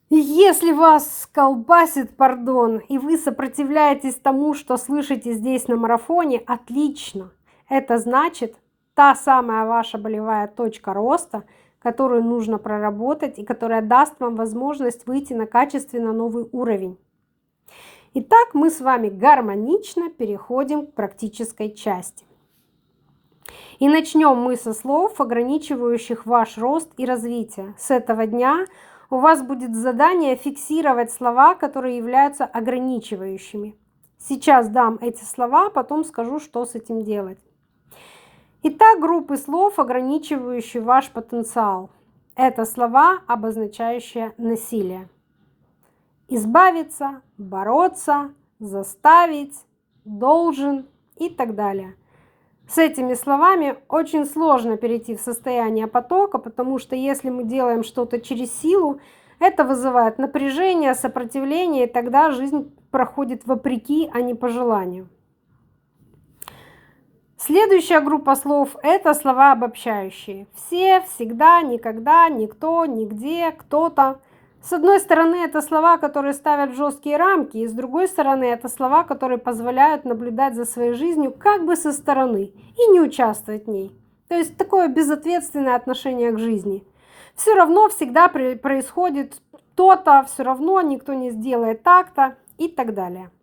Если вас колбасит, пардон, и вы сопротивляетесь тому, что слышите здесь на марафоне, отлично. Это значит, та самая ваша болевая точка роста, которую нужно проработать и которая даст вам возможность выйти на качественно новый уровень. Итак, мы с вами гармонично переходим к практической части. И начнем мы со слов, ограничивающих ваш рост и развитие. С этого дня у вас будет задание фиксировать слова, которые являются ограничивающими. Сейчас дам эти слова, потом скажу, что с этим делать. Итак, группы слов, ограничивающие ваш потенциал. Это слова, обозначающие насилие. Избавиться, бороться, заставить, должен и так далее. С этими словами очень сложно перейти в состояние потока, потому что если мы делаем что-то через силу, это вызывает напряжение, сопротивление, и тогда жизнь проходит вопреки, а не по желанию. Следующая группа слов – это слова обобщающие. Все, всегда, никогда, никто, нигде, кто-то. С одной стороны, это слова, которые ставят жесткие рамки, и с другой стороны, это слова, которые позволяют наблюдать за своей жизнью как бы со стороны и не участвовать в ней. То есть такое безответственное отношение к жизни. Все равно всегда происходит то-то, все равно никто не сделает так-то и так далее.